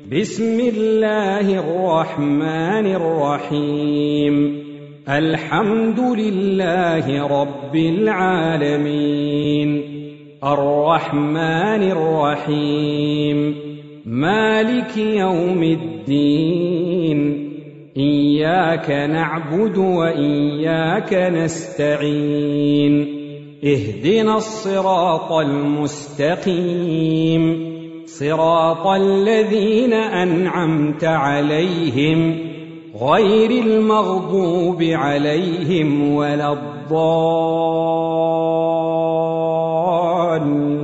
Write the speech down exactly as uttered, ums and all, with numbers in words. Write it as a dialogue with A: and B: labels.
A: بسم الله الرحمن الرحيم. الحمد لله رب العالمين، الرحمن الرحيم، مالك يوم الدين، إياك نعبد وإياك نستعين، اهدنا الصراط المستقيم، صراط الذين أنعمت عليهم غير المغضوب عليهم ولا الضالين.